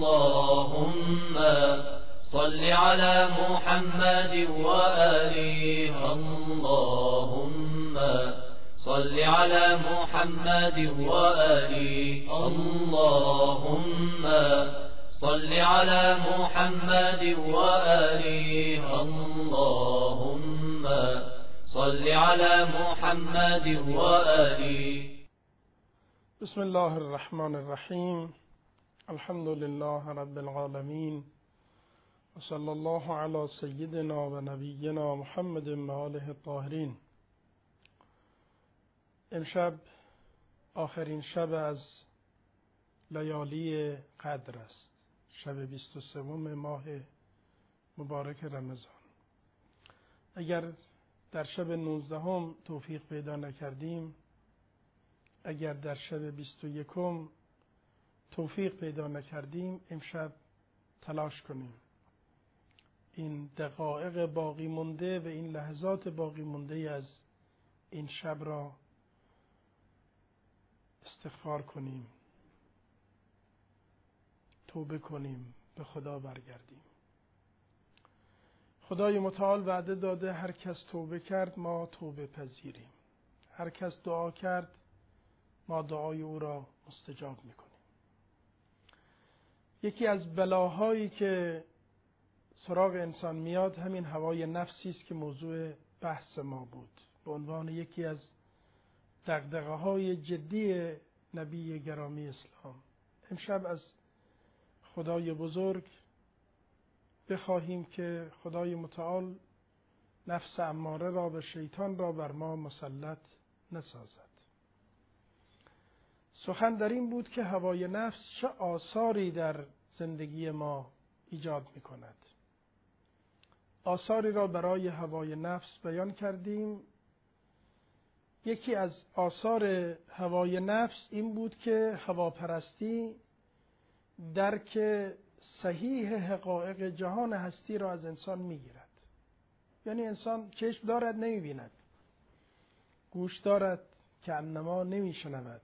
اللهم صل على محمد وآله اللهم صل على محمد وآله اللهم صل على محمد وآله اللهم صل على محمد وآله. بسم الله الرحمن الرحیم. الحمد لله رب العالمین و صلی الله علی سیدنا و نبینا محمد و آله الطاهرین. امشب آخرین شب از لیالی قدر است، شب 23 ماه مبارک رمضان. اگر در شب 19 توفیق پیدا نکردیم، اگر در شب 21 توفیق پیدا نکردیم، امشب تلاش کنیم این دقایق باقی مونده و این لحظات باقی مونده از این شب را استغفار کنیم، توبه کنیم، به خدا برگردیم. خدای متعال وعده داده هر کس توبه کرد ما توبه پذیریم، هر کس دعا کرد ما دعای او را مستجاب میکنیم. یکی از بلاهایی که سراغ انسان میاد همین هوای نفسی است که موضوع بحث ما بود، به عنوان یکی از دغدغه‌های جدی نبی گرامی اسلام. امشب از خدای بزرگ بخواهیم که خدای متعال نفس اماره را و شیطان را بر ما مسلط نسازد. سخن در این بود که هوای نفس چه آثاری در زندگی ما ایجاد می کند. آثاری را برای هوای نفس بیان کردیم. یکی از آثار هوای نفس این بود که هواپرستی درک صحیح حقایق جهان هستی را از انسان می گیرد. یعنی انسان چشم دارد نمی بیند، گوش دارد که انما نمی شنود،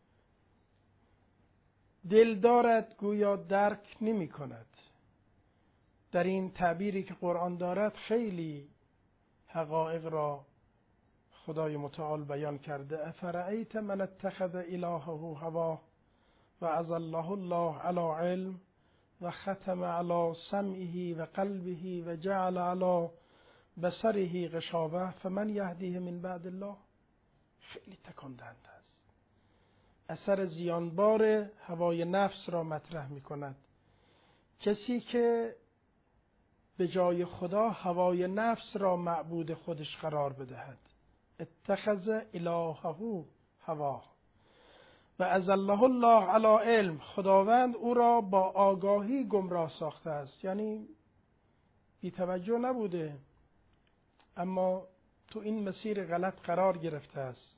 دل دارد گویا درک نمی کند. در این تعبیری که قرآن دارد خیلی حقایق را خدای متعال بیان کرده. افرأیت من اتخذ الهه هواه و اضله الله علی علم و ختم علی سمعه و قلبه و جعل علی بصره غشاوه فمن یهدیه من بعد الله. خیلی تکان دهنده است. اثر زیانبار هوای نفس را مطرح می کند. کسی که به جای خدا هوای نفس را معبود خودش قرار بدهد، اتخذ الهه هواه و اضله الله علی علم، خداوند او را با آگاهی گمراه ساخته است. یعنی بی توجه نبوده اما تو این مسیر غلط قرار گرفته است.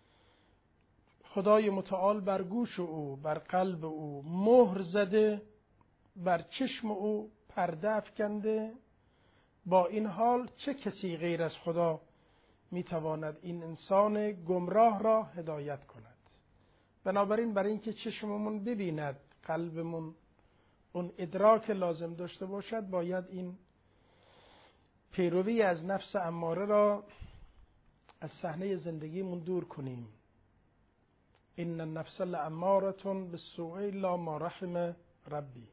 خدای متعال بر گوش او، بر قلب او مهر زده، بر چشم او پرده افکنده. با این حال چه کسی غیر از خدا میتواند این انسان گمراه را هدایت کند؟ بنابراین برای اینکه چشممون ببیند، قلبمون اون ادراک لازم داشته باشد، باید این پیروی از نفس اماره را از صحنه زندگیمون دور کنیم. ان النفس لاماره بالسوء الا ما رحم ربی.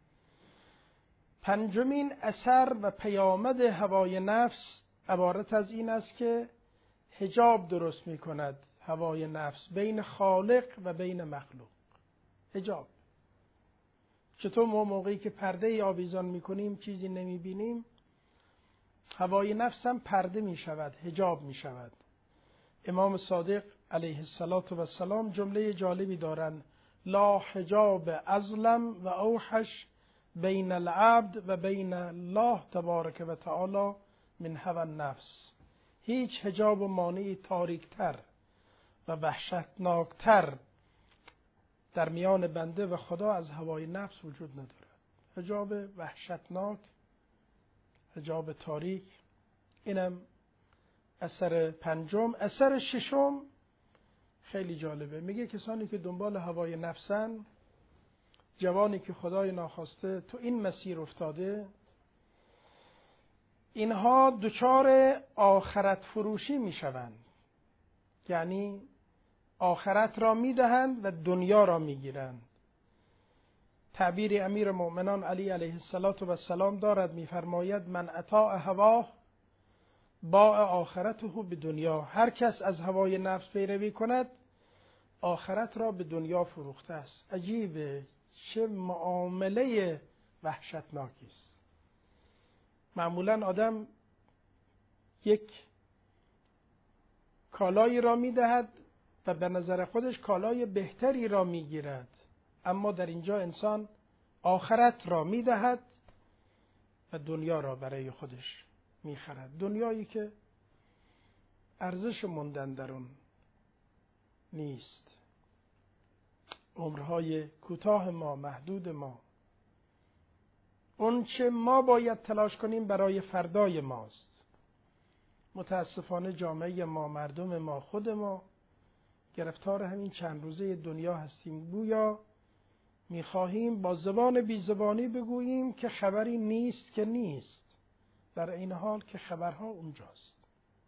پنجمین اثر و پیامد هوای نفس عبارت از این است که حجاب درست می کند هوای نفس بین خالق و بین مخلوق. حجاب. چطور ما موقعی که پرده آویزان می کنیم چیزی نمی بینیم، هوای نفس هم پرده می شود، حجاب می شود. امام صادق علیه السلام جمله جالبی دارند: لا حجاب اظلم و اوحش بین العبد و بین الله تبارک و تعالی من هوى النفس. هیچ حجاب و مانعی تاریکتر و وحشتناکتر در میان بنده و خدا از هوای نفس وجود ندارد. حجاب وحشتناک، حجاب تاریک. اینم اثر پنجم. اثر ششم خیلی جالبه. میگه کسانی که دنبال هوای نفسن جوانی که خدای ناخواسته تو این مسیر افتاده، اینها دچار آخرت فروشی می شوند. یعنی آخرت را می دهند و دنیا را می گیرند. تعبیر امیر مؤمنان علی علیه السلام دارد، می فرماید من اطاع هواه باع آخرته به دنیا. هر کس از هوای نفس پیروی کند آخرت را به دنیا فروخته است. عجیبه، چه معامله وحشتناکی است. معمولا آدم یک کالایی را می‌دهد و به نظر خودش کالای بهتری را می‌گیرد، اما در اینجا انسان آخرت را می‌دهد و دنیا را برای خودش می‌خرد. دنیایی که ارزش موندن در اون نیست. عمرهای کوتاه ما، محدود ما، اون چه ما باید تلاش کنیم برای فردای ماست. متاسفانه جامعه ما، مردم ما، خود ما گرفتار همین چند روزه دنیا هستیم. گویا میخواهیم با زبان بی زبانی بگوییم که خبری نیست که نیست، در این حال که خبرها اونجاست.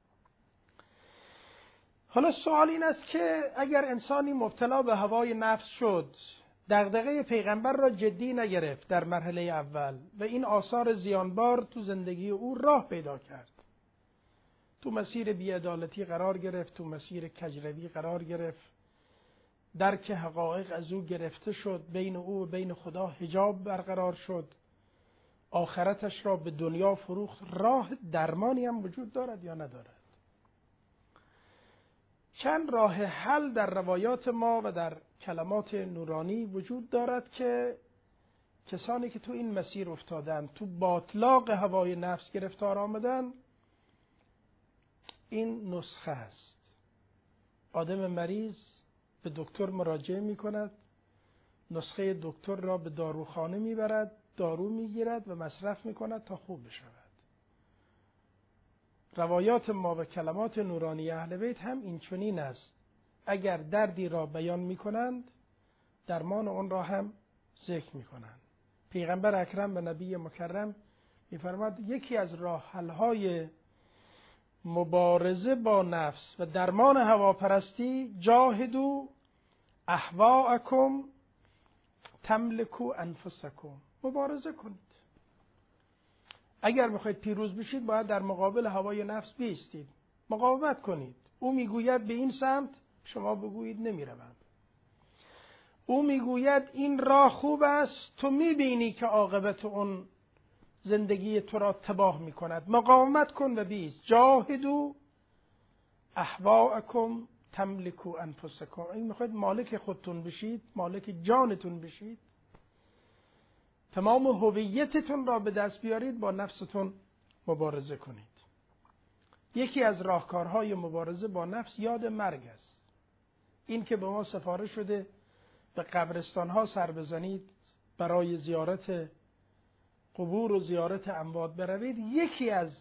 حالا سوال این است که اگر انسانی مبتلا به هوای نفس شد، دغدغه پیغمبر را جدی نگرفت در مرحله اول و این آثار زیانبار تو زندگی او راه پیدا کرد، تو مسیر بی‌عدالتی قرار گرفت، تو مسیر کجروی قرار گرفت، درک حقایق از او گرفته شد، بین او و بین خدا حجاب برقرار شد، آخرتش را به دنیا فروخت، راه درمانی هم وجود دارد یا ندارد؟ چند راه حل در روایات ما و در کلمات نورانی وجود دارد که کسانی که تو این مسیر افتادن، تو باطلاق هوای نفس گرفتار آمدن، این نسخه است. آدم مریض به دکتر مراجعه می کند، نسخه دکتر را به داروخانه می برد، دارو می گیرد و مصرف می کند تا خوب بشود. روایات ما و کلمات نورانی اهل بیت هم این چنین است. اگر دردی را بیان می کنند، درمان آن را هم ذکر می کنند. پیغمبر اکرم به نبی مکرم می فرماید یکی از راه حل‌های مبارزه با نفس و درمان هواپرستی، جاهدوا اهواءکم تملکوا انفسکم. مبارزه کنید. اگر میخواید پیروز بشید باید در مقابل هوای نفس بایستید، مقاومت کنید. او میگوید به این سمت، شما بگویید نمیروم. او میگوید این راه خوب است، تو میبینی که عاقبت اون زندگی تو را تباه میکند، مقاومت کن و بیست. جاهدوا اهواءکم تملکوا انفسکم. این میخواید مالک خودتون بشید، مالک جانتون بشید، تمام هویتتون را به دست بیارید، با نفستون مبارزه کنید. یکی از راهکارهای مبارزه با نفس یاد مرگ است. این که به ما سفارش شده به قبرستانها سر بزنید، برای زیارت قبور و زیارت اموات بروید، یکی از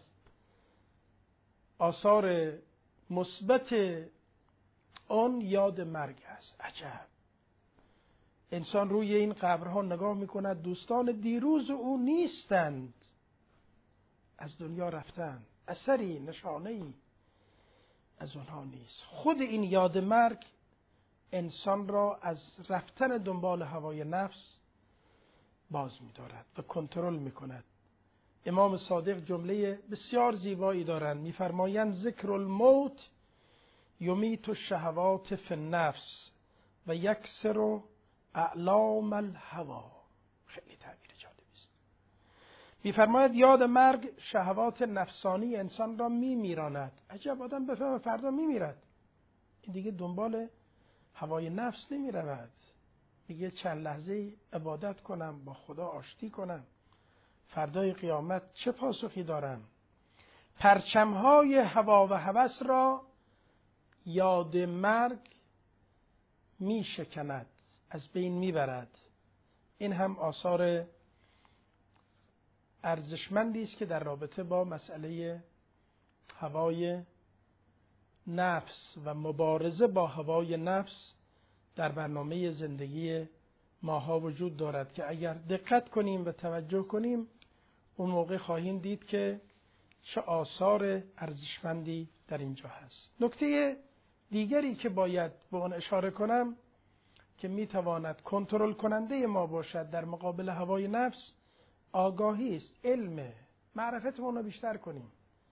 آثار مثبت آن یاد مرگ است. عجب، انسان روی این قبرها نگاه میکند، دوستان دیروز او نیستند، از دنیا رفتند، اثری، نشانه‌ای از اونها نیست. خود این یاد مرگ انسان را از رفتن دنبال هوای نفس باز می‌دارد و کنترل می‌کند. امام صادق جمله بسیار زیبایی دارند، می‌فرمایند ذکر الموت یمیت الشهوات فی النفس و یکسر اعلام الهوا. خیلی تعبیر جالبی است. می‌فرماید یاد مرگ شهوات نفسانی انسان را می‌میراند. عجب، آدم بفهمه فردا می‌میرد، این دیگه دنبال هوای نفس نمی‌رود، میگه چند لحظه عبادت کنم، با خدا آشتی کنم، فردای قیامت چه پاسخی دارم. پرچم‌های هوا و هوس را یاد مرگ می‌شکند، از بین می‌برد. این هم آثار ارزشمندی است که در رابطه با مسئله هوای نفس و مبارزه با هوای نفس در برنامه زندگی ماها وجود دارد که اگر دقت کنیم و توجه کنیم اون موقع خواهیم دید که چه آثار ارزشمندی در اینجا هست. نکته دیگری که باید به اون اشاره کنم که میتواند کنترل کننده ما باشد در مقابل هوای نفس، آگاهی است، علم، معرفتمون رو بیشتر کنیم.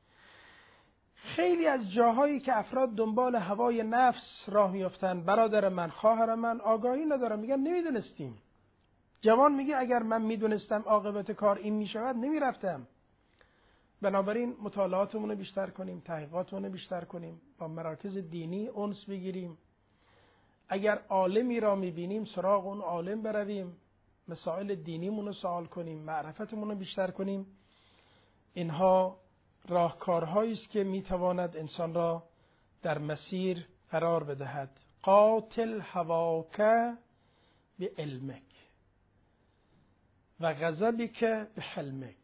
خیلی از جاهایی که افراد دنبال هوای نفس راه میافتن، برادر من، خواهر من، آگاهی ندارم، میگن نمیدونستیم. جوان میگه اگر من میدونستم عاقبت کار این میشود نمیرفتم. بنابراین مطالعاتمون رو بیشتر کنیم، تحقیقاتمون رو بیشتر کنیم، با مراکز دینی انس بگیریم. اگر عالمی را میبینیم سراغ اون عالم برویم، مسائل دینیمون رو سوال کنیم، معرفتمون رو بیشتر کنیم. اینها راهکارهایی است که میتواند انسان را در مسیر قرار بدهد. قاتل هواک بعلمک و غضبک بحلمک.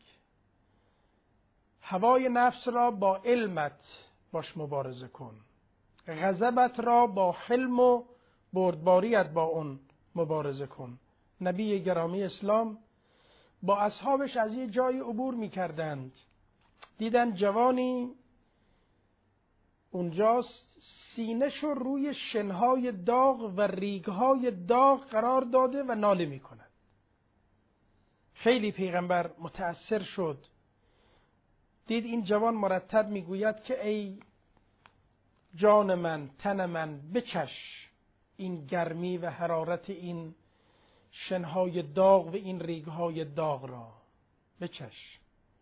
هوای نفس را با علمت باش مبارزه کن، غضبت را با حلم و بردباریت با اون مبارزه کن. نبی گرامی اسلام با اصحابش از یه جای عبور می‌کردند، دیدن جوانی اونجاست سینه‌ش رو روی شنهای داغ و ریگهای داغ قرار داده و ناله می‌کند. خیلی پیغمبر متأثر شد، دید این جوان مرتب میگوید که ای جان من، تن من، بچش این گرمی و حرارت این شنهای داغ و این ریگهای داغ را، بچش،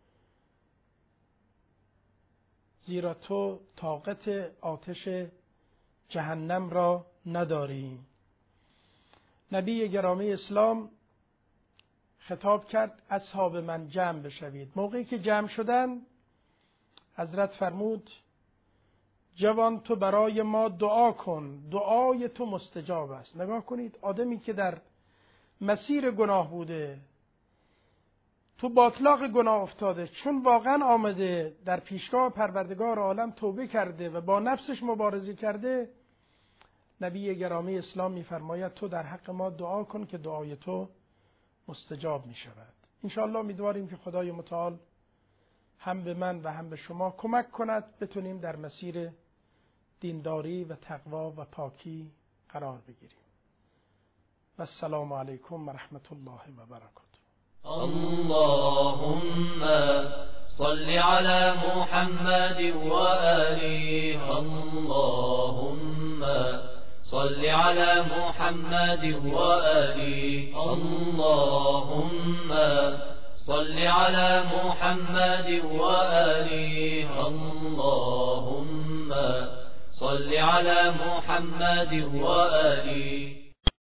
زیرا تو طاقت آتش جهنم را نداری. نبی گرامی اسلام خطاب کرد اصحاب من جمع بشوید. موقعی که جمع شدن حضرت فرمود جوان تو برای ما دعا کن، دعای تو مستجاب است. نگاه کنید، آدمی که در مسیر گناه بوده، تو باطلاق گناه افتاده، چون واقعا آمده در پیشگاه پروردگار عالم توبه کرده و با نفسش مبارزه کرده، نبی گرامی اسلام می‌فرماید تو در حق ما دعا کن که دعای تو مستجاب می شود. انشاءالله امیدواریم که خدای متعال هم به من و هم به شما کمک کند بتونیم در مسیر دینداری و تقوا و پاکی قرار بگیریم. و السلام علیکم و رحمت الله و برکاته. اللهم صل على محمد و آله. اللهم صل على محمد وآله. اللهم صل على محمد وآله. اللهم صل على محمد وآله.